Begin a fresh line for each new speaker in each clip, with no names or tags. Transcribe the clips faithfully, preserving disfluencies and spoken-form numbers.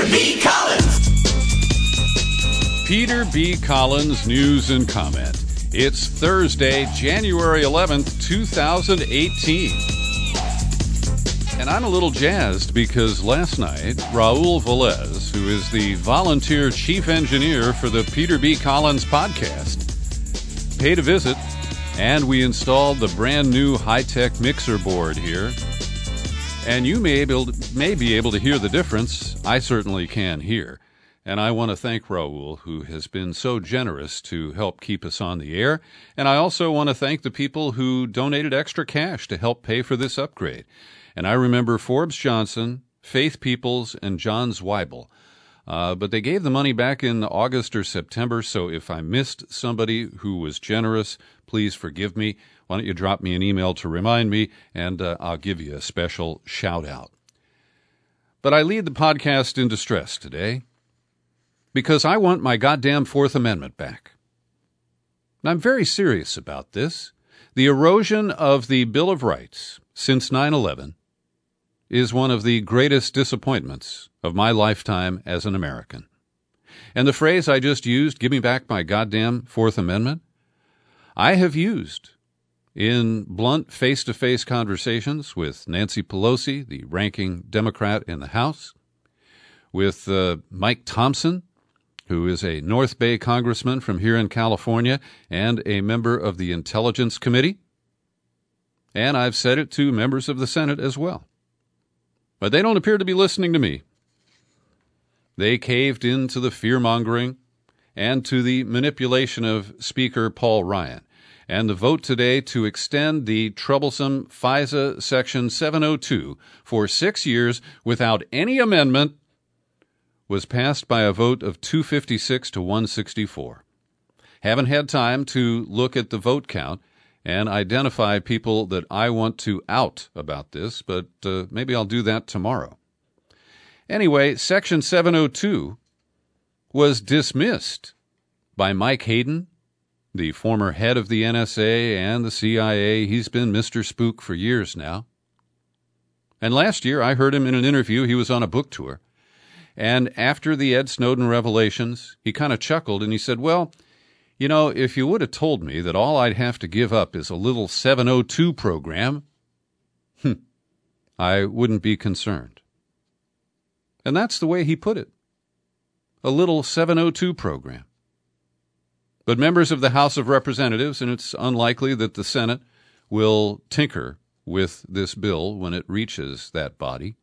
B. Collins.
Peter B. Collins News and Comment. It's Thursday, January eleventh, two thousand eighteen. And I'm a little jazzed because last night, Raul Velez, who is the volunteer chief engineer for the Peter B. Collins podcast, paid a visit, and we installed the brand new high-tech mixer board here. And you may, able to, may be able to hear the difference. I certainly can hear. And I want to thank Raul, who has been so generous to help keep us on the air. And I also want to thank the people who donated extra cash to help pay for this upgrade. And I remember Forbes Johnson, Faith Peoples, and John Zweibel. Uh, but they gave the money back in August or September, so if I missed somebody who was generous, please forgive me. Why don't you drop me an email to remind me, and uh, I'll give you a special shout-out. But I lead the podcast in distress today because I want my goddamn Fourth Amendment back. And I'm very serious about this. The erosion of the Bill of Rights since nine eleven is one of the greatest disappointments of my lifetime as an American. And the phrase I just used, give me back my goddamn Fourth Amendment, I have used in blunt face-to-face conversations with Nancy Pelosi, the ranking Democrat in the House, with uh, Mike Thompson, who is a North Bay congressman from here in California and a member of the Intelligence Committee. And I've said it to members of the Senate as well. But they don't appear to be listening to me. They caved into the fear-mongering and to the manipulation of Speaker Paul Ryan. And the vote today to extend the troublesome FISA Section seven oh two for six years without any amendment was passed by a vote of two fifty-six to one sixty-four. Haven't had time to look at the vote count and identify people that I want to out about this, but uh, maybe I'll do that tomorrow. Anyway, Section seven oh two was dismissed by Mike Hayden, the former head of the N S A and the C I A. He's been Mister Spook for years now. And last year, I heard him in an interview. He was on a book tour. And after the Ed Snowden revelations, he kind of chuckled and he said, well, you know, if you would have told me that all I'd have to give up is a little seven oh two program, I wouldn't be concerned. And that's the way he put it. A little seven oh two program. But members of the House of Representatives, and it's unlikely that the Senate will tinker with this bill when it reaches that body,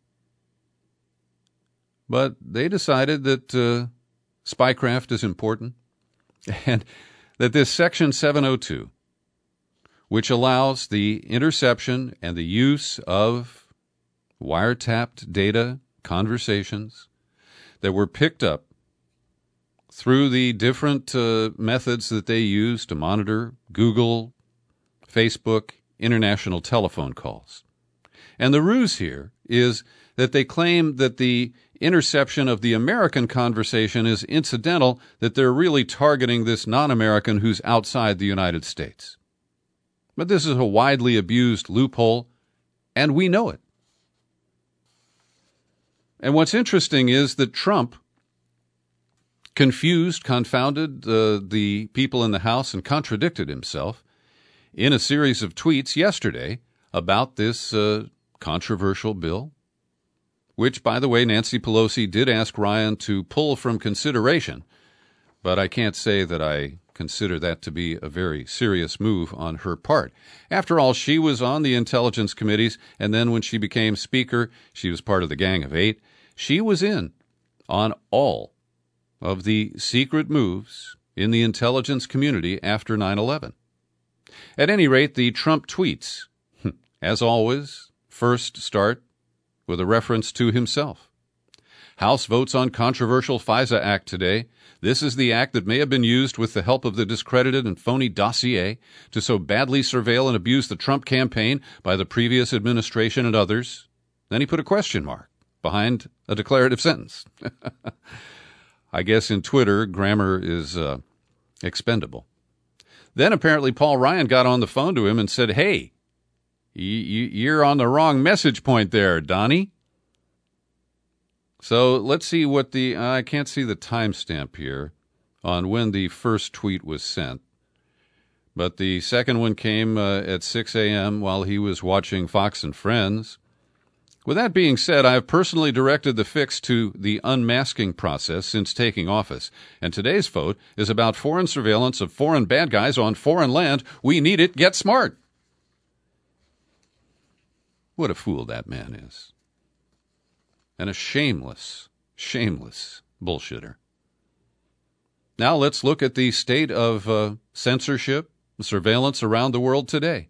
but they decided that uh, spycraft is important and that this Section seven oh two, which allows the interception and the use of wiretapped data conversations that were picked up through the different uh, methods that they use to monitor Google, Facebook, international telephone calls. And the ruse here is that they claim that the interception of the American conversation is incidental, that they're really targeting this non-American who's outside the United States. But this is a widely abused loophole, and we know it. And what's interesting is that Trump confused, confounded uh, the people in the House and contradicted himself in a series of tweets yesterday about this uh, controversial bill, which, by the way, Nancy Pelosi did ask Ryan to pull from consideration, but I can't say that I consider that to be a very serious move on her part. After all, she was on the intelligence committees, and then when she became Speaker, she was part of the Gang of Eight. She was in on all of the secret moves in the intelligence community after nine eleven. At any rate, the Trump tweets, as always, first start with a reference to himself. House votes on controversial FISA Act today. This is the act that may have been used with the help of the discredited and phony dossier to so badly surveil and abuse the Trump campaign by the previous administration and others. Then he put a question mark behind a declarative sentence. I guess in Twitter, grammar is uh, expendable. Then apparently Paul Ryan got on the phone to him and said, hey, y- y- you're on the wrong message point there, Donnie. So let's see what the, uh, I can't see the timestamp here on when the first tweet was sent. But the second one came uh, at six a.m. while he was watching Fox and Friends. With that being said, I have personally directed the fix to the unmasking process since taking office. And today's vote is about foreign surveillance of foreign bad guys on foreign land. We need it. Get smart. What a fool that man is. And a shameless, shameless bullshitter. Now let's look at the state of uh, censorship, surveillance around the world today.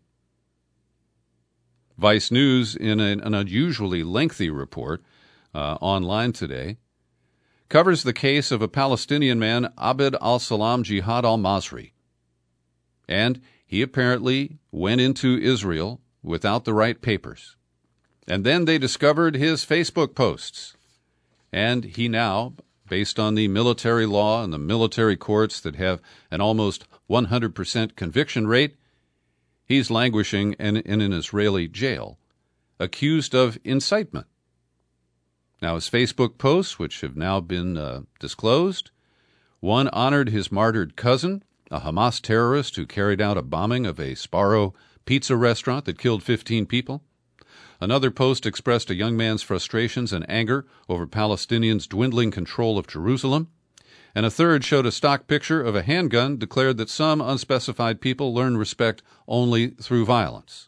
Vice News, in an, an unusually lengthy report uh, online today, covers the case of a Palestinian man, Abd al-Salam Jihad al-Masri. And he apparently went into Israel without the right papers. And then they discovered his Facebook posts. And he now, based on the military law and the military courts that have an almost one hundred percent conviction rate, he's languishing in, in an Israeli jail, accused of incitement. Now, his Facebook posts, which have now been uh, disclosed, one honored his martyred cousin, a Hamas terrorist who carried out a bombing of a Sbarro pizza restaurant that killed fifteen people. Another post expressed a young man's frustrations and anger over Palestinians' dwindling control of Jerusalem. And a third showed a stock picture of a handgun, declared that some unspecified people learn respect only through violence.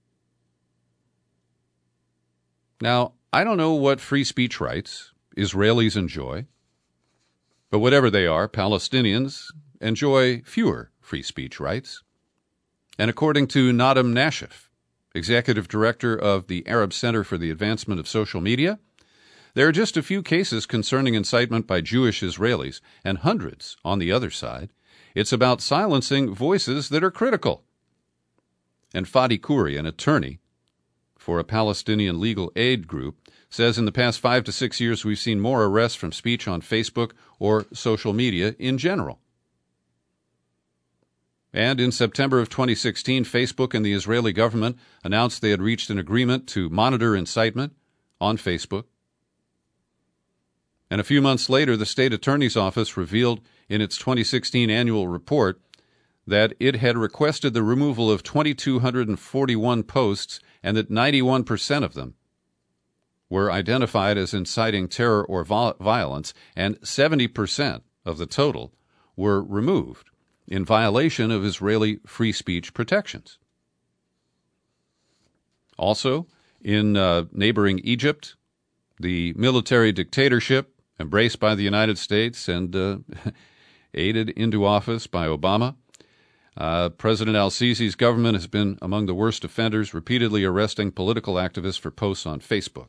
Now, I don't know what free speech rights Israelis enjoy, but whatever they are, Palestinians enjoy fewer free speech rights. And according to Nadim Nashif, executive director of the Arab Center for the Advancement of Social Media, there are just a few cases concerning incitement by Jewish Israelis and hundreds on the other side. It's about silencing voices that are critical. And Fadi Khouri, an attorney for a Palestinian legal aid group, says in the past five to six years we've seen more arrests from speech on Facebook or social media in general. And in September of twenty sixteen, Facebook and the Israeli government announced they had reached an agreement to monitor incitement on Facebook. And a few months later, the state attorney's office revealed in its twenty sixteen annual report that it had requested the removal of two thousand two hundred forty-one posts and that ninety-one percent of them were identified as inciting terror or violence, and seventy percent of the total were removed in violation of Israeli free speech protections. Also, in uh, neighboring Egypt, the military dictatorship embraced by the United States and uh, aided into office by Obama, uh, President al-Sisi's government has been among the worst offenders, repeatedly arresting political activists for posts on Facebook.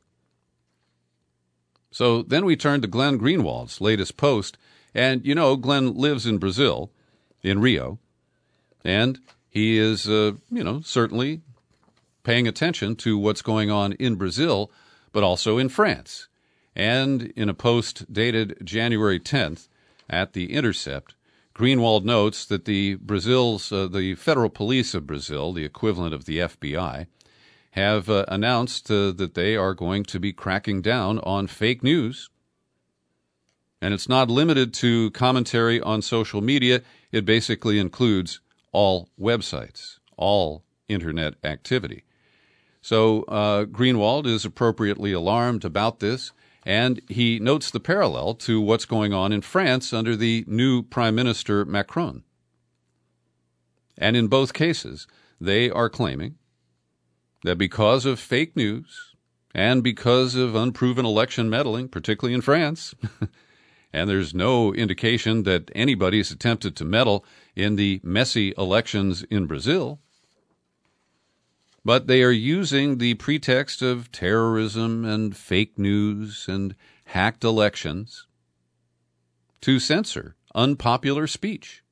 So then we turn to Glenn Greenwald's latest post, and you know Glenn lives in Brazil, in Rio, and he is, uh, you know, certainly paying attention to what's going on in Brazil, but also in France. And in a post dated January tenth at The Intercept, Greenwald notes that the Brazil's, uh, the federal police of Brazil, the equivalent of the F B I, have uh, announced uh, that they are going to be cracking down on fake news. And it's not limited to commentary on social media. It basically includes all websites, all internet activity. So uh, Greenwald is appropriately alarmed about this, and he notes the parallel to what's going on in France under the new Prime Minister Macron. And in both cases, they are claiming that because of fake news and because of unproven election meddling, particularly in France, and there's no indication that anybody's attempted to meddle in the messy elections in Brazil, but they are using the pretext of terrorism and fake news and hacked elections to censor unpopular speech.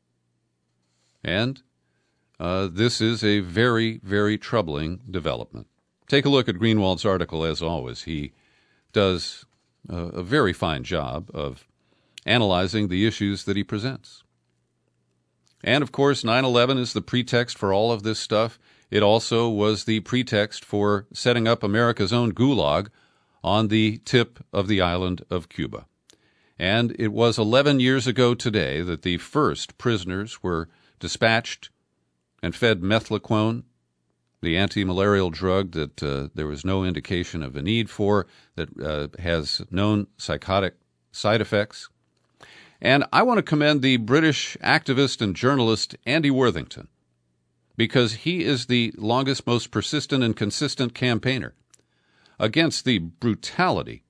And uh, this is a very, very troubling development. Take a look at Greenwald's article, as always. He does uh, a very fine job of analyzing the issues that he presents. And, of course, nine eleven is the pretext for all of this stuff. It also was the pretext for setting up America's own gulag on the tip of the island of Cuba. And it was eleven years ago today that the first prisoners were dispatched and fed methylquone, the anti-malarial drug that uh, there was no indication of a need for, that uh, has known psychotic side effects. And I want to commend the British activist and journalist Andy Worthington, because he is the longest, most persistent and consistent campaigner against the brutality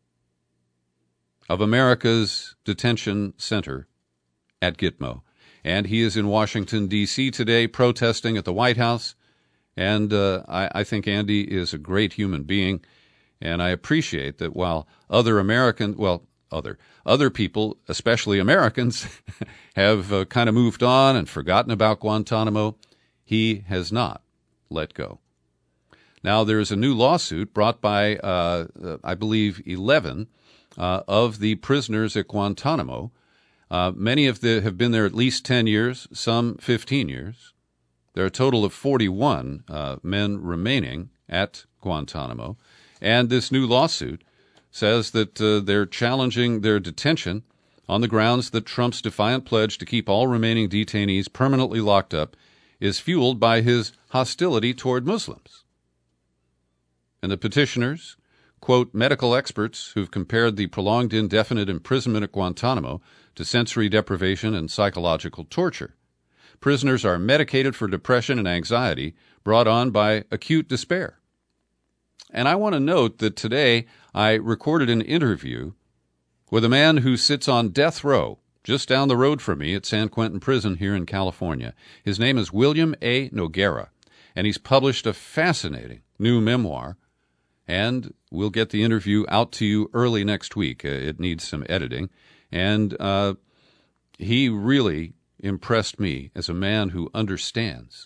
of America's detention center at Gitmo. And he is in Washington, D C today protesting at the White House. And uh, I, I think Andy is a great human being. And I appreciate that while other American, well, other other people, especially Americans, have uh, kind of moved on and forgotten about Guantanamo, he has not let go. Now, there's a new lawsuit brought by, uh, uh, I believe, eleven uh, of the prisoners at Guantanamo. Uh, many of them have been there at least ten years, some fifteen years. There are a total of forty-one uh, men remaining at Guantanamo. And this new lawsuit says that uh, they're challenging their detention on the grounds that Trump's defiant pledge to keep all remaining detainees permanently locked up is fueled by his hostility toward Muslims. And the petitioners quote medical experts who've compared the prolonged indefinite imprisonment at Guantanamo to sensory deprivation and psychological torture. Prisoners are medicated for depression and anxiety brought on by acute despair. And I want to note that today I recorded an interview with a man who sits on death row just down the road from me at San Quentin Prison here in California. His name is William A. Noguera, and he's published a fascinating new memoir, and we'll get the interview out to you early next week. Uh, it needs some editing, and uh, he really impressed me as a man who understands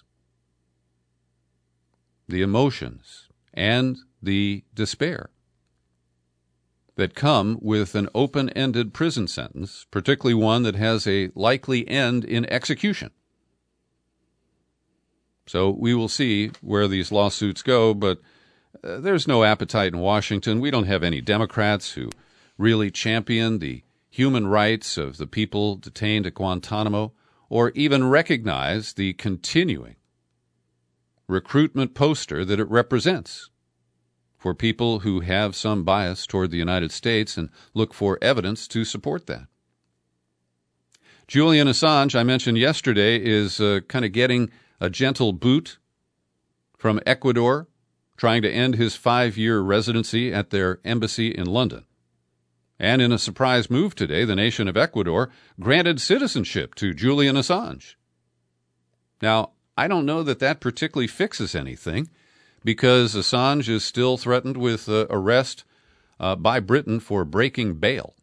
the emotions and the despair that come with an open-ended prison sentence, particularly one that has a likely end in execution. So we will see where these lawsuits go, but uh, there's no appetite in Washington. We don't have any Democrats who really champion the human rights of the people detained at Guantanamo, or even recognize the continuing recruitment poster that it represents for people who have some bias toward the United States and look for evidence to support that. Julian Assange, I mentioned yesterday, is uh, kind of getting a gentle boot from Ecuador, trying to end his five-year residency at their embassy in London. And in a surprise move today, the nation of Ecuador granted citizenship to Julian Assange. Now, I don't know that that particularly fixes anything, because Assange is still threatened with uh, arrest uh, by Britain for breaking bail.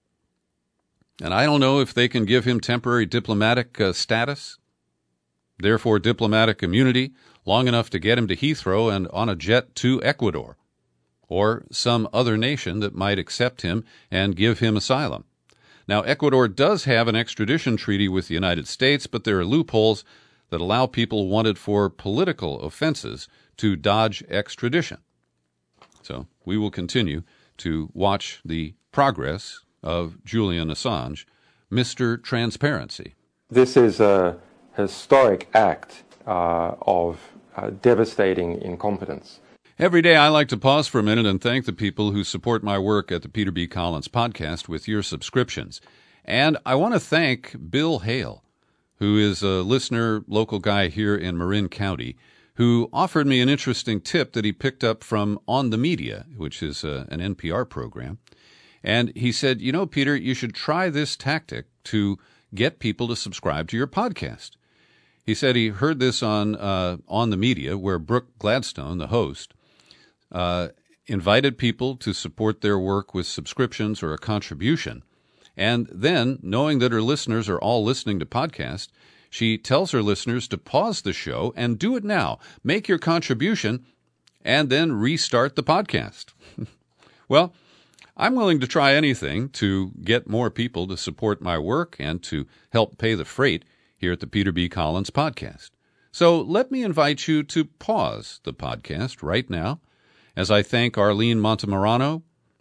And I don't know if they can give him temporary diplomatic uh, status, therefore diplomatic immunity, long enough to get him to Heathrow and on a jet to Ecuador, or some other nation that might accept him and give him asylum. Now, Ecuador does have an extradition treaty with the United States, but there are loopholes that allow people wanted for political offenses to dodge extradition. So we will continue to watch the progress of Julian Assange, Mister Transparency.
This is a historic act uh, of uh, devastating incompetence.
Every day I like to pause for a minute and thank the people who support my work at the Peter B. Collins Podcast with your subscriptions. And I want to thank Bill Hale, who is a listener, local guy here in Marin County, who offered me an interesting tip that he picked up from On the Media, which is uh, an N P R program. And he said, you know, Peter, you should try this tactic to get people to subscribe to your podcast. He said he heard this on uh, On the Media, where Brooke Gladstone, the host, uh, invited people to support their work with subscriptions or a contribution. And then, knowing that her listeners are all listening to podcasts, she tells her listeners to pause the show and do it now. Make your contribution and then restart the podcast. Well, I'm willing to try anything to get more people to support my work and to help pay the freight here at the Peter B. Collins Podcast. So let me invite you to pause the podcast right now as I thank Arlene Montemarano,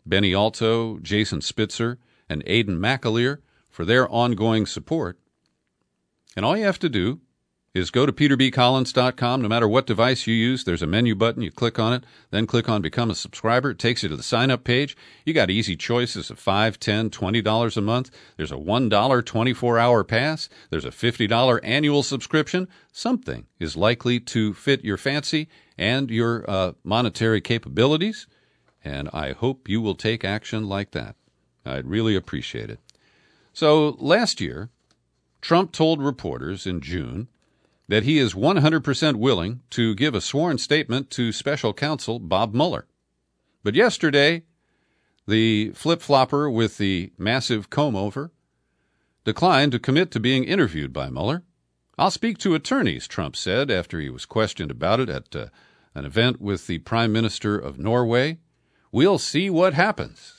Benny Alto, Jason Spitzer, and Aidan McAleer for their ongoing support. And all you have to do is go to peter b collins dot com. No matter what device you use, there's a menu button. You click on it, then click on Become a Subscriber. It takes you to the sign-up page. You got easy choices of five dollars, ten dollars, twenty dollars a month. There's a one dollar twenty-four hour pass. There's a fifty dollars annual subscription. Something is likely to fit your fancy and your uh, monetary capabilities, and I hope you will take action like that. I'd really appreciate it. So last year, Trump told reporters in June that he is one hundred percent willing to give a sworn statement to special counsel Bob Mueller. But yesterday, the flip-flopper with the massive comb-over declined to commit to being interviewed by Mueller. I'll speak to attorneys, Trump said after he was questioned about it at uh, an event with the Prime Minister of Norway. We'll see what happens.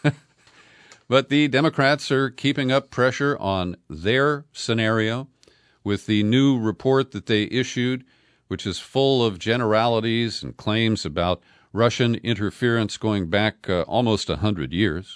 But the Democrats are keeping up pressure on their scenario with the new report that they issued, which is full of generalities and claims about Russian interference going back uh, almost one hundred years.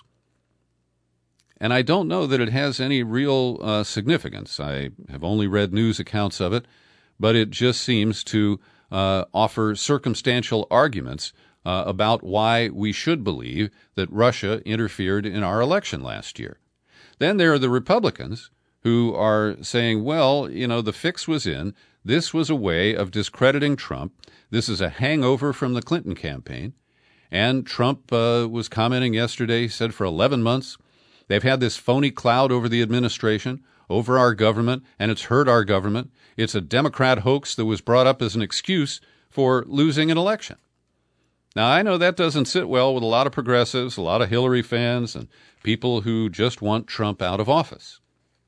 And I don't know that it has any real uh, significance. I have only read news accounts of it, but it just seems to uh, offer circumstantial arguments uh, about why we should believe that Russia interfered in our election last year. Then there are the Republicans who are saying, well, you know, the fix was in. This was a way of discrediting Trump. This is a hangover from the Clinton campaign. And Trump uh, was commenting yesterday, he said for eleven months, they've had this phony cloud over the administration, over our government, and it's hurt our government. It's a Democrat hoax that was brought up as an excuse for losing an election. Now, I know that doesn't sit well with a lot of progressives, a lot of Hillary fans, and people who just want Trump out of office.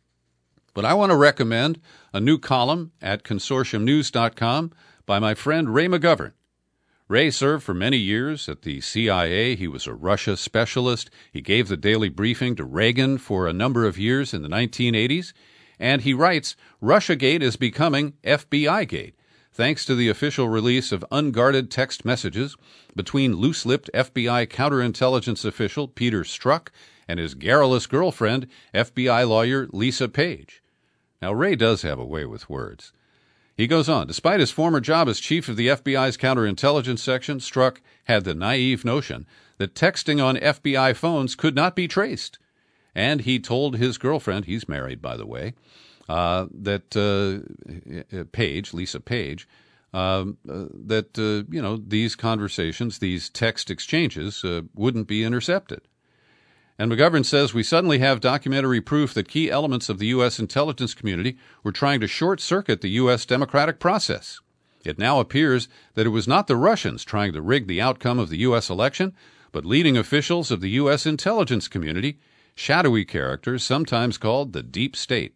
But I want to recommend a new column at consortium news dot com by my friend Ray McGovern. Ray served for many years at the C I A. He was a Russia specialist. He gave the daily briefing to Reagan for a number of years in the nineteen eighties. And he writes, Russiagate is becoming F B I-gate, thanks to the official release of unguarded text messages between loose-lipped F B I counterintelligence official Peter Strzok and his garrulous girlfriend, F B I lawyer Lisa Page. Now, Ray does have a way with words. He goes on, despite his former job as chief of the F B I's counterintelligence section, Strzok had the naive notion that texting on F B I phones could not be traced. And he told his girlfriend, he's married, by the way, uh, that uh, Page, Lisa Page, um, uh, that, uh, you know, these conversations, these text exchanges uh, wouldn't be intercepted. And McGovern says we suddenly have documentary proof that key elements of the U S intelligence community were trying to short-circuit the U S democratic process. It now appears that it was not the Russians trying to rig the outcome of the U S election, but leading officials of the U S intelligence community, shadowy characters sometimes called the deep state.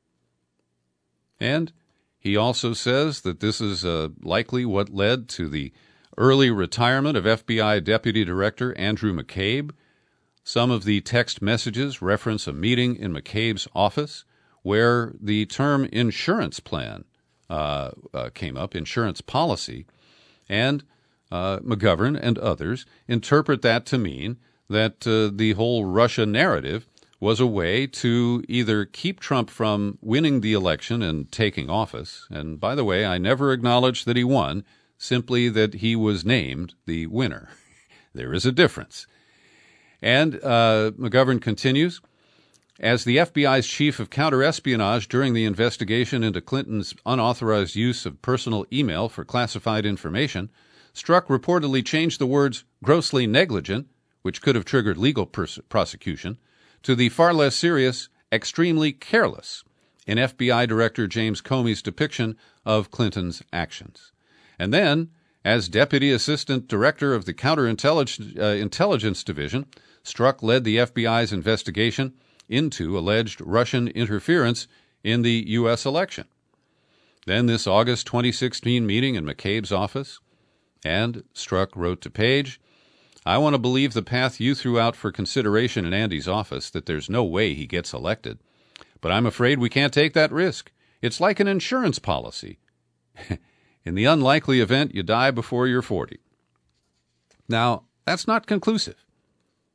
And he also says that this is uh, likely what led to the early retirement of F B I Deputy Director Andrew McCabe. Some of the text messages reference a meeting in McCabe's office where the term insurance plan uh, uh, came up, insurance policy, and uh, McGovern and others interpret that to mean that uh, the whole Russia narrative was a way to either keep Trump from winning the election and taking office, and by the way, I never acknowledged that he won, simply that he was named the winner. There is a difference. And uh, McGovern continues, as the F B I's chief of counterespionage during the investigation into Clinton's unauthorized use of personal email for classified information, Strzok reportedly changed the words grossly negligent, which could have triggered legal pers- prosecution, to the far less serious extremely careless in F B I Director James Comey's depiction of Clinton's actions. And then, as Deputy Assistant Director of the Counterintelligence uh, Intelligence Division, Strzok led the F B I's investigation into alleged Russian interference in the U S election. Then this August twenty sixteen meeting in McCabe's office, and Strzok wrote to Page, I want to believe the path you threw out for consideration in Andy's office, that there's no way he gets elected. But I'm afraid we can't take that risk. It's like an insurance policy. In the unlikely event you die before you're forty. Now, that's not conclusive.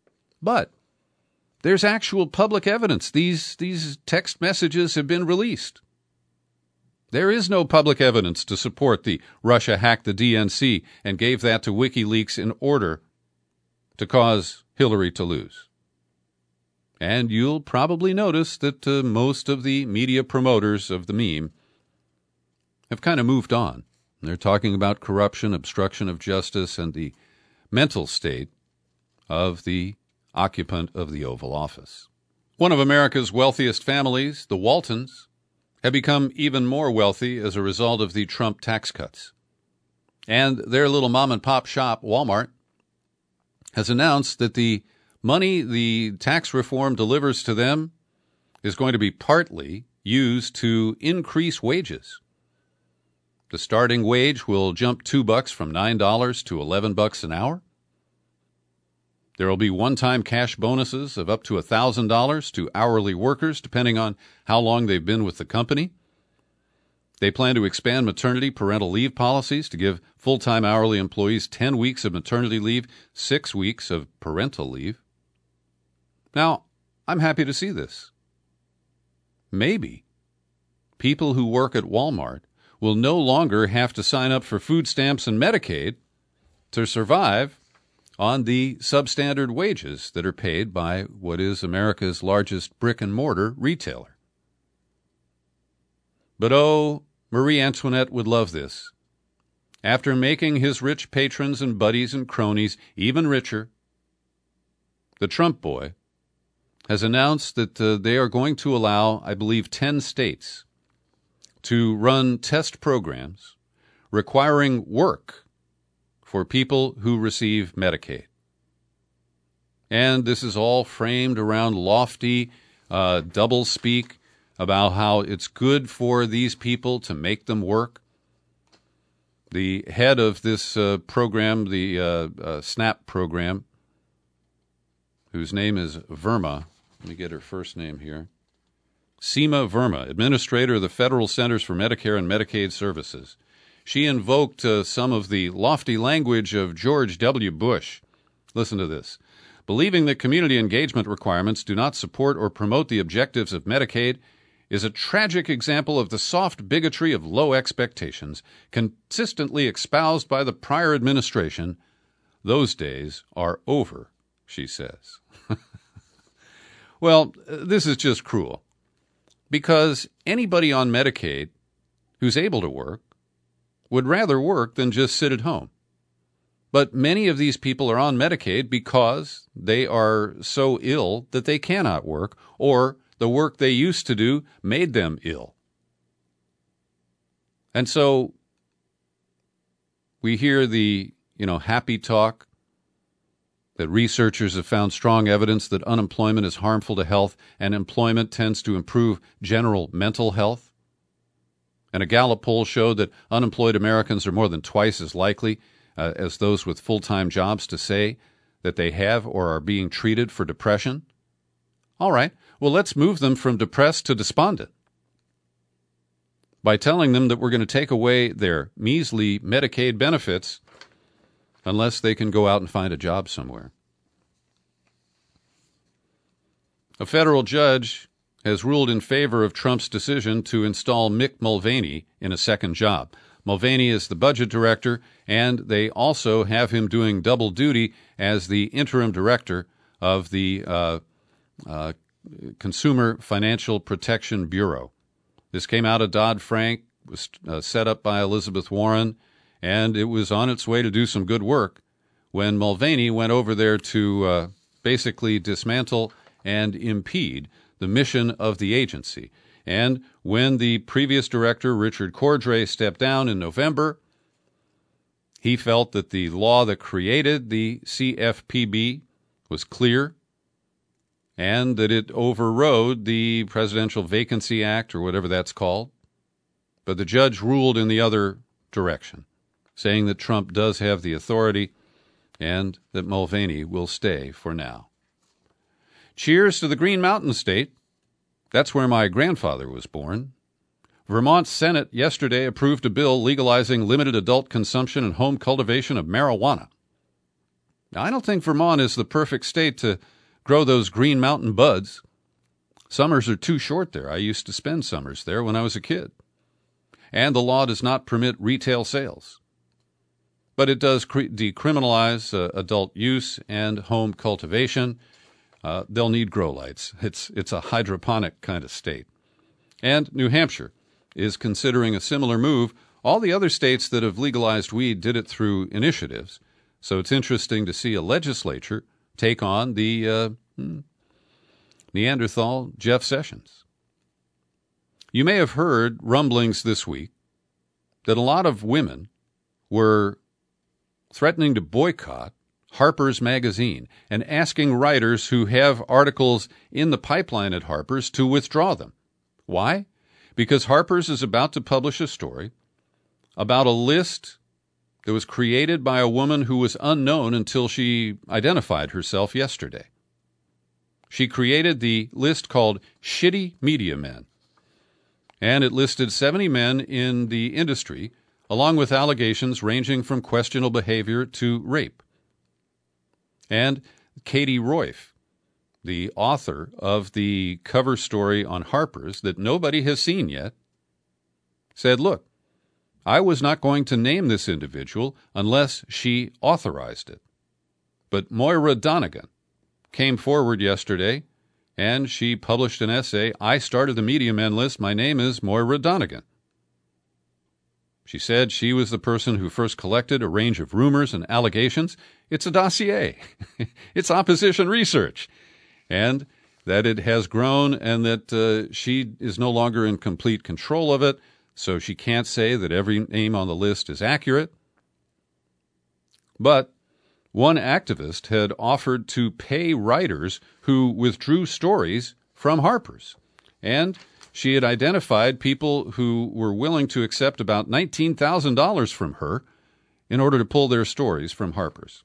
But there's actual public evidence. These, these text messages have been released. There is no public evidence to support the Russia hacked the D N C and gave that to WikiLeaks in order to cause Hillary to lose. And you'll probably notice that uh, most of the media promoters of the meme have kind of moved on. They're talking about corruption, obstruction of justice, and the mental state of the occupant of the Oval Office. One of America's wealthiest families, the Waltons, have become even more wealthy as a result of the Trump tax cuts. And their little mom-and-pop shop, Walmart, has announced that the money the tax reform delivers to them is going to be partly used to increase wages. The starting wage will jump two bucks from nine dollars to eleven bucks an hour. There will be one-time cash bonuses of up to one thousand dollars to hourly workers, depending on how long they've been with the company. They plan to expand maternity parental leave policies to give full-time hourly employees ten weeks of maternity leave, six weeks of parental leave. Now, I'm happy to see this. Maybe people who work at Walmart will no longer have to sign up for food stamps and Medicaid to survive on the substandard wages that are paid by what is America's largest brick-and-mortar retailer. But oh, Marie Antoinette would love this. After making his rich patrons and buddies and cronies even richer, the Trump boy has announced that uh, they are going to allow, I believe, ten states to run test programs requiring work for people who receive Medicaid. And this is all framed around lofty uh, doublespeak about how it's good for these people to make them work. The head of this uh, program, the uh, uh, SNAP program, whose name is Verma, let me get her first name here, Seema Verma, administrator of the Federal Centers for Medicare and Medicaid Services. She invoked uh, some of the lofty language of George W. Bush. Listen to this. Believing that community engagement requirements do not support or promote the objectives of Medicaid is a tragic example of the soft bigotry of low expectations consistently espoused by the prior administration. Those days are over, she says. Well, this is just cruel, because anybody on Medicaid who's able to work would rather work than just sit at home. But many of these people are on Medicaid because they are so ill that they cannot work, or the work they used to do made them ill. And so we hear the, you know, happy talk that researchers have found strong evidence that unemployment is harmful to health and employment tends to improve general mental health. And a Gallup poll showed that unemployed Americans are more than twice as likely uh, as those with full-time jobs to say that they have or are being treated for depression. All right, well, let's move them from depressed to despondent by telling them that we're going to take away their measly Medicaid benefits unless they can go out and find a job somewhere. A federal judge has ruled in favor of Trump's decision to install Mick Mulvaney in a second job. Mulvaney is the budget director, and they also have him doing double duty as the interim director of the uh, uh, Consumer Financial Protection Bureau. This came out of Dodd-Frank, was uh, set up by Elizabeth Warren, and it was on its way to do some good work when Mulvaney went over there to uh, basically dismantle and impede the mission of the agency. And when the previous director, Richard Cordray, stepped down in November, he felt that the law that created the C F P B was clear and that it overrode the Presidential Vacancy Act, or whatever that's called. But the judge ruled in the other direction, saying that Trump does have the authority and that Mulvaney will stay for now. Cheers to the Green Mountain State. That's where my grandfather was born. Vermont's Senate yesterday approved a bill legalizing limited adult consumption and home cultivation of marijuana. Now, I don't think Vermont is the perfect state to grow those Green Mountain buds. Summers are too short there. I used to spend summers there when I was a kid. And the law does not permit retail sales. But it does cre- decriminalize uh, adult use and home cultivation. Uh, they'll need grow lights. It's, it's a hydroponic kind of state. And New Hampshire is considering a similar move. All the other states that have legalized weed did it through initiatives. So it's interesting to see a legislature take on the uh, Neanderthal Jeff Sessions. You may have heard rumblings this week that a lot of women were threatening to boycott Harper's Magazine and asking writers who have articles in the pipeline at Harper's to withdraw them. Why? Because Harper's is about to publish a story about a list that was created by a woman who was unknown until she identified herself yesterday. She created the list called Shitty Media Men, and it listed seventy men in the industry, along with allegations ranging from questionable behavior to rape. And Katie Roif, the author of the cover story on Harper's that nobody has seen yet, said, look, I was not going to name this individual unless she authorized it. But Moira Donegan came forward yesterday, and she published an essay, I started the Media Men list, my name is Moira Donegan. She said she was the person who first collected a range of rumors and allegations. It's a dossier. It's opposition research. And that it has grown and that uh, she is no longer in complete control of it, so she can't say that every name on the list is accurate. But one activist had offered to pay writers who withdrew stories from Harper's, and she had identified people who were willing to accept about nineteen thousand dollars from her in order to pull their stories from Harper's.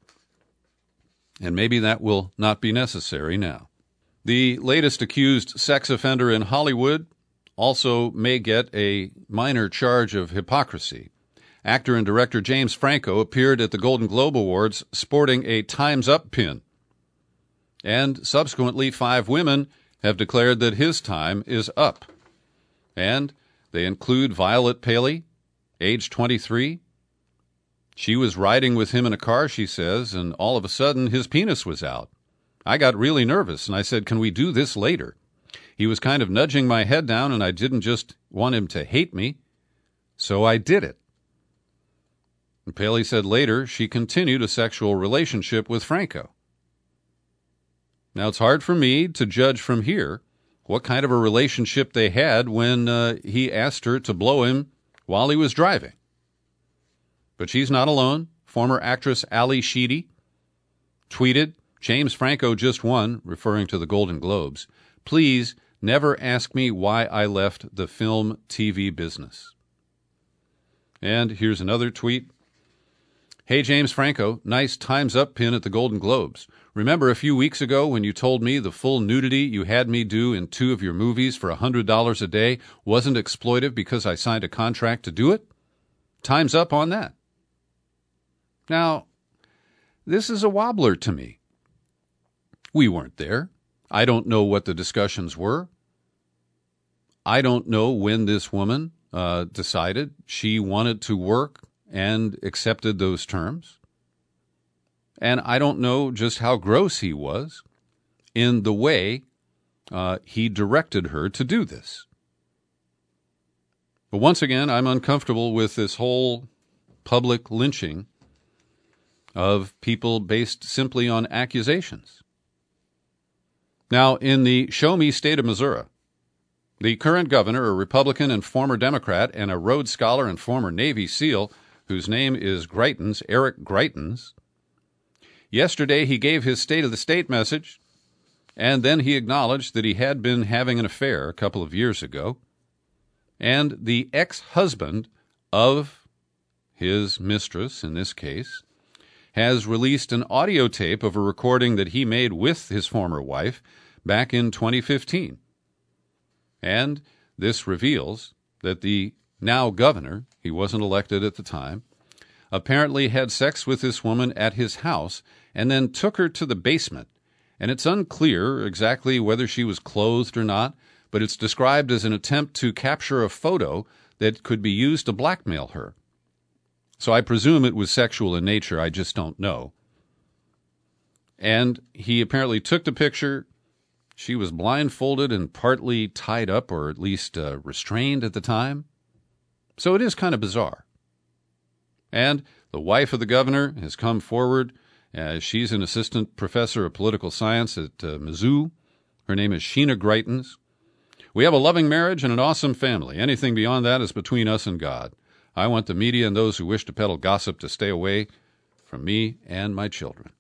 And maybe that will not be necessary now. The latest accused sex offender in Hollywood also may get a minor charge of hypocrisy. Actor and director James Franco appeared at the Golden Globe Awards sporting a Time's Up pin. And subsequently, five women have declared that his time is up. And they include Violet Paley, age twenty-three. She was riding with him in a car, she says, and all of a sudden his penis was out. I got really nervous, and I said, can we do this later? He was kind of nudging my head down, and I didn't just want him to hate me, so I did it. And Paley said later she continued a sexual relationship with Franco. Now, it's hard for me to judge from here what kind of a relationship they had when uh, he asked her to blow him while he was driving. But she's not alone. Former actress Ali Sheedy tweeted, James Franco just won, referring to the Golden Globes. Please never ask me why I left the film T V business. And here's another tweet. Hey, James Franco, nice Time's Up pin at the Golden Globes. Remember a few weeks ago when you told me the full nudity you had me do in two of your movies for one hundred dollars a day wasn't exploitive because I signed a contract to do it? Time's up on that. Now, this is a wobbler to me. We weren't there. I don't know what the discussions were. I don't know when this woman uh, decided she wanted to work and accepted those terms. And I don't know just how gross he was in the way uh, he directed her to do this. But once again, I'm uncomfortable with this whole public lynching of people based simply on accusations. Now, in the Show Me state of Missouri, the current governor, a Republican and former Democrat, and a Rhodes Scholar and former Navy SEAL, whose name is Greitens, Eric Greitens, yesterday he gave his State of the State message, and then he acknowledged that he had been having an affair a couple of years ago, and the ex-husband of his mistress, in this case, has released an audio tape of a recording that he made with his former wife back in twenty fifteen. And this reveals that the now governor, he wasn't elected at the time, apparently had sex with this woman at his house and then took her to the basement and it's unclear exactly whether she was clothed or not, but it's described as an attempt to capture a photo that could be used to blackmail her. So I presume it was sexual in nature, I just don't know. And he apparently took the picture. She was blindfolded and partly tied up, or at least uh, restrained at the time. So it is kind of bizarre. And the wife of the governor has come forward. Uh, she's an assistant professor of political science at uh, Mizzou. Her name is Sheena Greitens. We have a loving marriage and an awesome family. Anything beyond that is between us and God. I want the media and those who wish to peddle gossip to stay away from me and my children.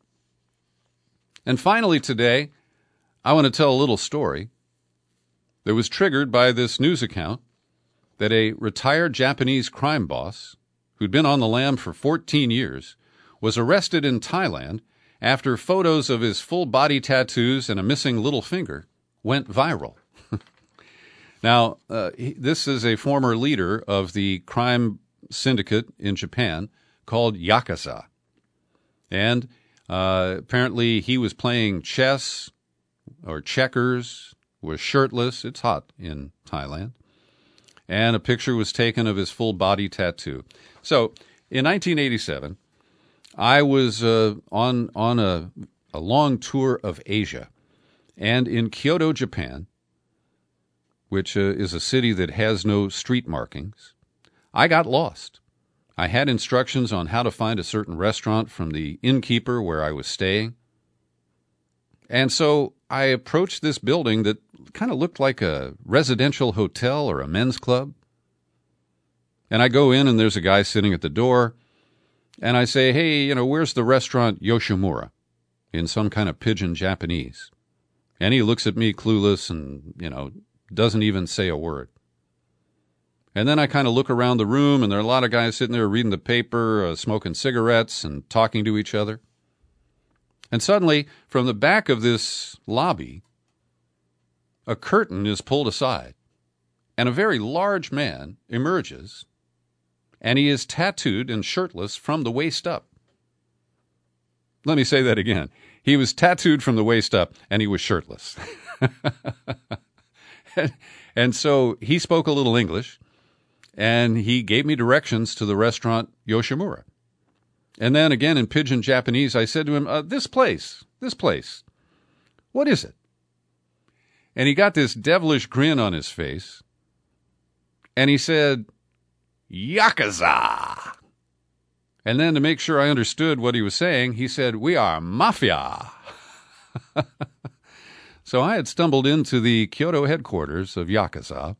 And finally today, I want to tell a little story that was triggered by this news account that a retired Japanese crime boss who'd been on the lam for fourteen years was arrested in Thailand after photos of his full body tattoos and a missing little finger went viral. Now, uh, he, this is a former leader of the crime syndicate in Japan called Yakuza. And uh, apparently he was playing chess or checkers, was shirtless. It's hot in Thailand. And a picture was taken of his full body tattoo. So in nineteen eighty-seven, I was uh, on on a, a long tour of Asia, and in Kyoto, Japan, which uh, is a city that has no street markings, I got lost. I had instructions on how to find a certain restaurant from the innkeeper where I was staying. And so I approached this building that kind of looked like a residential hotel or a men's club. And I go in, and there's a guy sitting at the door, and I say, hey, you know, where's the restaurant Yoshimura? In some kind of pidgin Japanese. And he looks at me clueless and, you know, doesn't even say a word. And then I kind of look around the room, and there are a lot of guys sitting there reading the paper, uh, smoking cigarettes, and talking to each other. And suddenly, from the back of this lobby, a curtain is pulled aside, and a very large man emerges, and he is tattooed and shirtless from the waist up. Let me say that again. He was tattooed from the waist up, and he was shirtless. And so he spoke a little English, and he gave me directions to the restaurant Yoshimura. And then again in pidgin Japanese, I said to him, uh, this place, this place, what is it? And he got this devilish grin on his face, and he said, Yakuza. And then to make sure I understood what he was saying, he said, we are mafia. So I had stumbled into the Kyoto headquarters of Yakuza,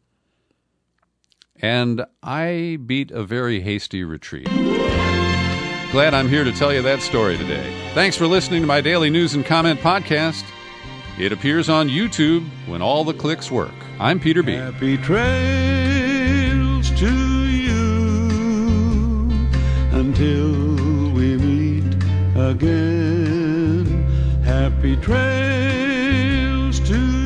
and I beat a very hasty retreat. Glad I'm here to tell you that story today. Thanks for listening to my daily news and comment podcast. It appears on YouTube when all the clicks work. I'm Peter B.
Happy trails to you until we meet again. Happy trails to